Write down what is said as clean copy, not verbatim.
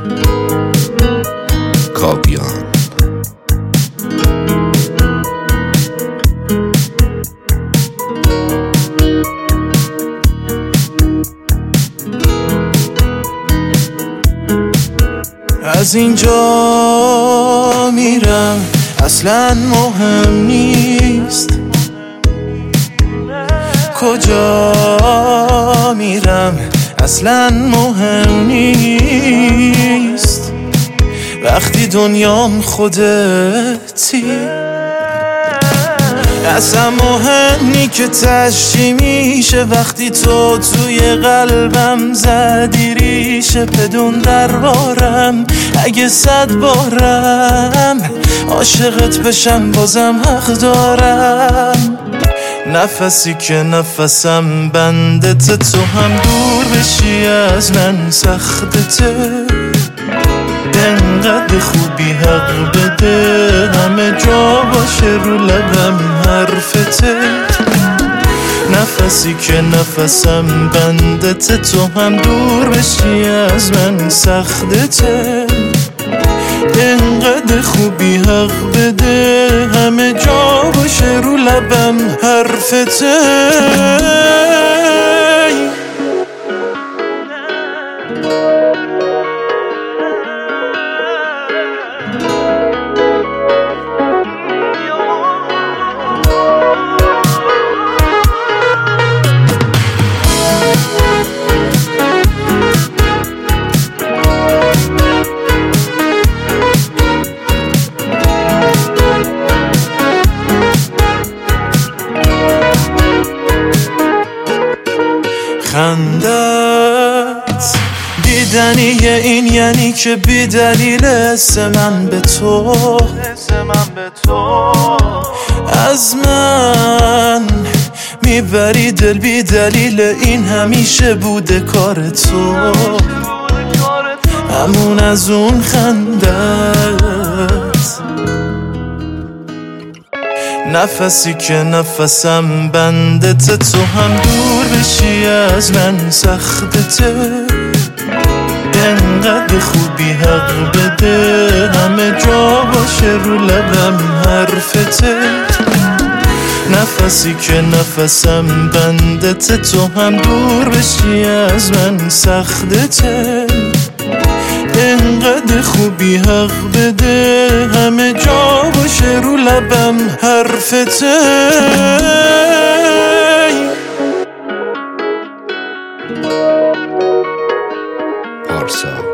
کاویان. از اینجا میرم اصلا مهم نیست، کجا میرم اصلا مهم نیست، وقتی دنیام خودتی اصلا مهم نی که تشتی میشه، وقتی تو توی قلبم زدی ریشه، بدون دربارم اگه 100 بارم عاشقت بشم بازم حق دارم. نفسی که نفسم بندته، تو هم دور بشی از من سختته، انقدر خوبی حق بده همه جا باشه رو لبم حرفته. نفسی که نفسم بندته، تو هم دور بشی از من سختته، انقدر خوبی حق بده همه جا باشه رو لبم حرفته. خندت دیدنیه، این یعنی که بی دلیل اسم من به تو، از من میبری دل بی دلیل، این همیشه بوده کار تو، همون از اون خندت. نفسی که نفسم بندته، تو هم دور بشی از من سختته، انقدر خوبی حق بده همه جا باشه رو لبم حرفته. نفسی که نفسم بندته، تو هم دور بشی از من سختته، انقدر خوبی حق بده همه جا باشه رو لبم حرفته. پارسا